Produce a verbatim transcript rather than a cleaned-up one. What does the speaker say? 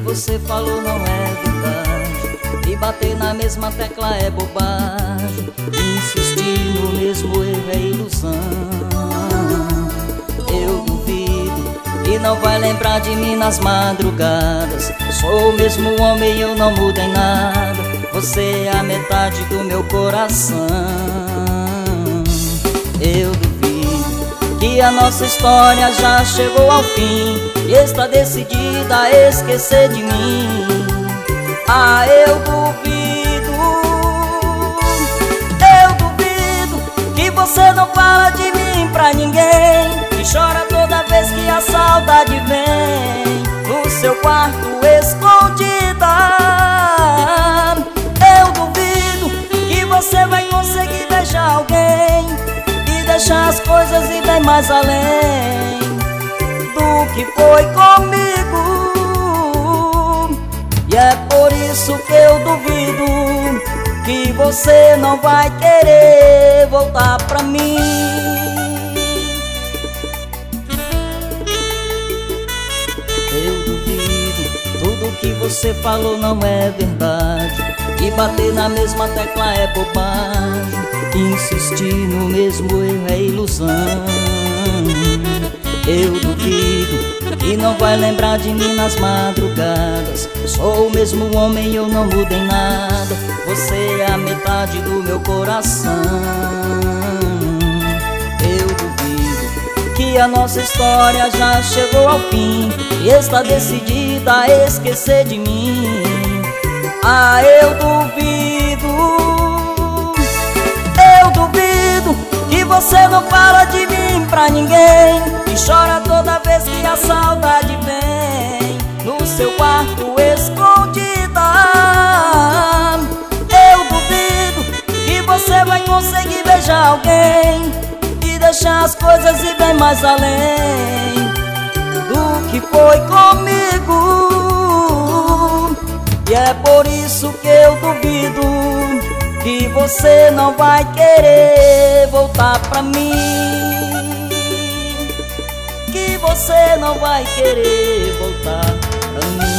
você falou não é verdade, e bater na mesma tecla é bobagem, insistir no mesmo erro é ilusão. Eu duvido e não vai lembrar de mim nas madrugadas. Sou o mesmo homem e eu não mudo em nada. Você é a metade do meu coração. Eu duvido que a nossa história já chegou ao fim e está decidida a esquecer de mim. Ah, eu duvido, eu duvido que você não fala de mim pra ninguém, que chora toda vez que a saudade vem no seu quarto escondida. Eu duvido que você vai conseguir beijar alguém e deixar as coisas ir bem mais além do que foi comigo. E é por isso que eu duvido que você não vai querer voltar pra mim. Eu duvido, tudo que você falou não é verdade, e bater na mesma tecla é bobagem, insistir no mesmo erro é ilusão. Eu duvido e não vai lembrar de mim nas madrugadas. Sou o mesmo homem e eu não mudo em nada. Você é a metade do meu coração. Eu duvido que a nossa história já chegou ao fim e está decidida a esquecer de mim. Ah, eu duvido, eu duvido que você não fala de mim pra ninguém, e chora toda vez que a saudade vem no seu quarto escondida. Eu duvido que você vai conseguir beijar alguém e deixar as coisas ir bem mais além do que foi comigo. E é por isso que eu duvido que você não vai querer voltar pra mim, que você não vai querer voltar pra mim.